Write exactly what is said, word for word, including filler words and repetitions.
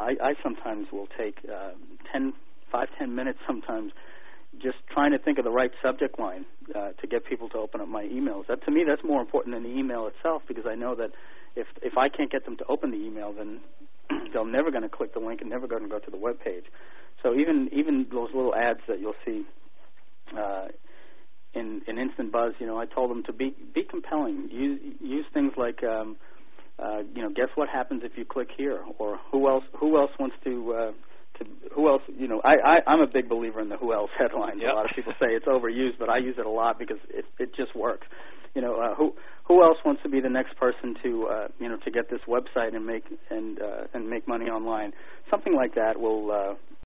I, I sometimes will take uh, ten, five, ten minutes sometimes just trying to think of the right subject line uh, to get people to open up my emails. That, to me, that's more important than the email itself, because I know that if if I can't get them to open the email, then they're never going to click the link and never going to go to the web page. So even even those little ads that you'll see uh, in in Instant Buzz, you know, I told them to be be compelling. Use use things like um, uh, you know, guess what happens if you click here, or who else who else wants to. Uh, To, who else, you know, I, I, I'm a big believer in the who else headlines. Yep. A lot of people say it's overused, but I use it a lot because it, it just works. You know, uh, who who else wants to be the next person to, uh, you know, to get this website and make and uh, and make money online? Something like that will uh,